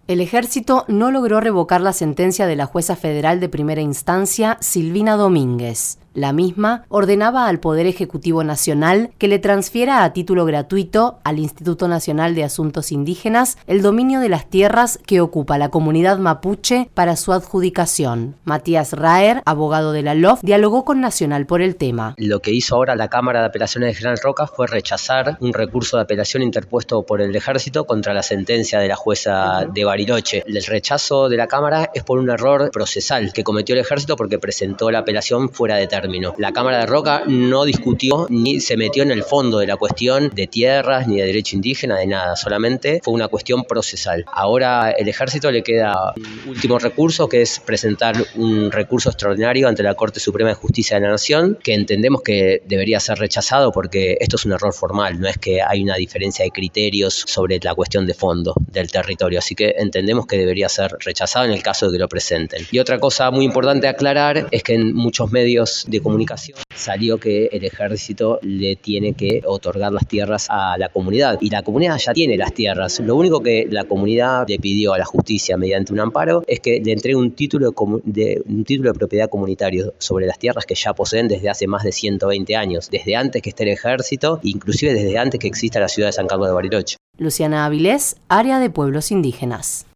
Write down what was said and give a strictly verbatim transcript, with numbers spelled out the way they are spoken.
El ejército no logró revocar la sentencia de la jueza federal de primera instancia, Silvina Domínguez. La misma ordenaba al Poder Ejecutivo Nacional que le transfiera a título gratuito al Instituto Nacional de Asuntos Indígenas el dominio de las tierras que ocupa la comunidad mapuche para su adjudicación. Matías Raer, abogado de la L O F, dialogó con Nacional por el tema. Lo que hizo ahora la Cámara de Apelaciones de General Roca fue rechazar un recurso de apelación interpuesto por el Ejército contra la sentencia de la jueza de Bariloche. El rechazo de la Cámara es por un error procesal que cometió el Ejército porque presentó la apelación fuera de término. La Cámara de Roca no discutió ni se metió en el fondo de la cuestión de tierras ni de derecho indígena, de nada, solamente fue una cuestión procesal. Ahora el Ejército le queda un último recurso, que es presentar un recurso extraordinario ante la Corte Suprema de Justicia de la Nación, que entendemos que debería ser rechazado porque esto es un error formal, no es que hay una diferencia de criterios sobre la cuestión de fondo del territorio, así que entendemos que debería ser rechazado en el caso de que lo presenten. Y otra cosa muy importante a aclarar es que en muchos medios de comunicación salió que el Ejército le tiene que otorgar las tierras a la comunidad, y la comunidad ya tiene las tierras. Lo único que la comunidad le pidió a la justicia mediante un amparo es que le entregue un título de, de, un título de propiedad comunitario sobre las tierras que ya poseen desde hace más de ciento veinte años, desde antes que esté el Ejército, inclusive desde antes que exista la ciudad de San Carlos de Bariloche. Luciana Avilés, Área de Pueblos Indígenas.